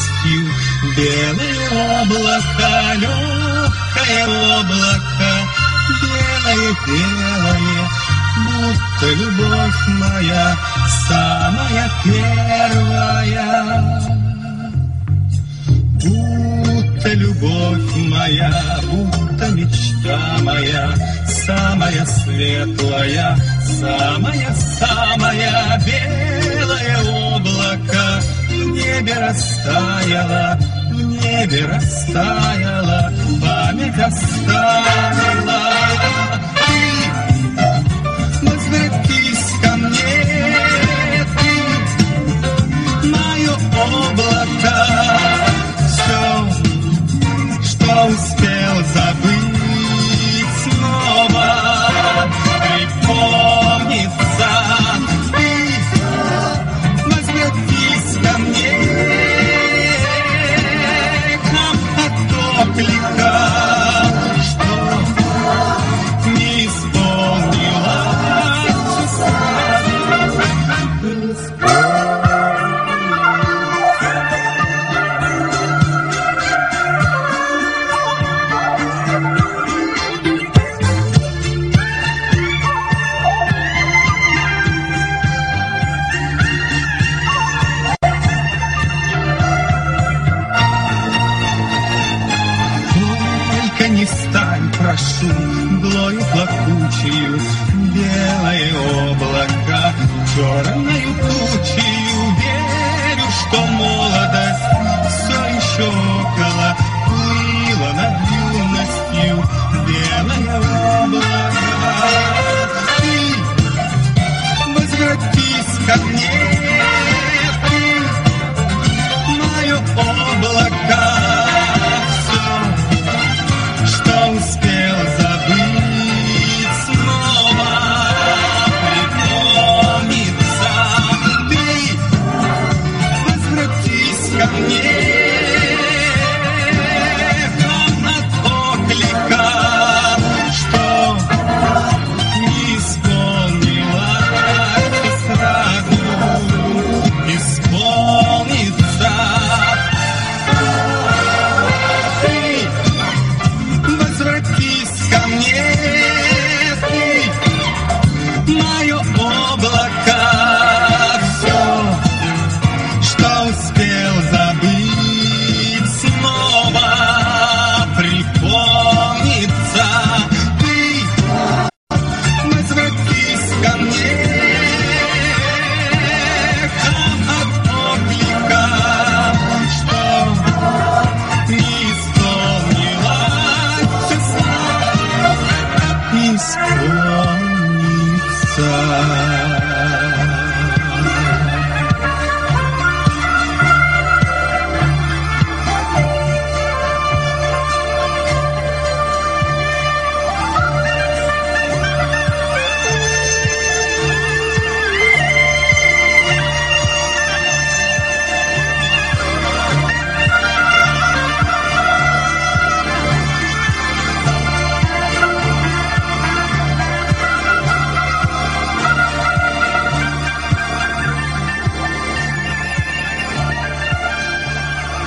юностью. Белое облако, легкое облако, белое-белое, будто любовь моя, самая первая. Будто любовь моя, будто мечта моя, самая светлая, самая-самая. Белое облако в небе растаяло, в небе растаяло, память оставила. Ты возвратись ко мне, ты мое облако, что успел забыть, снова припомнится. Ты возвратись ко мне, как потоплика, что не исполнила часа. Не стань, прошу, мглою плакучую, белое облако, черною тучею. Верю, что молодость все еще около, плыла над юностью белое облако. Ты возвратись ко мне,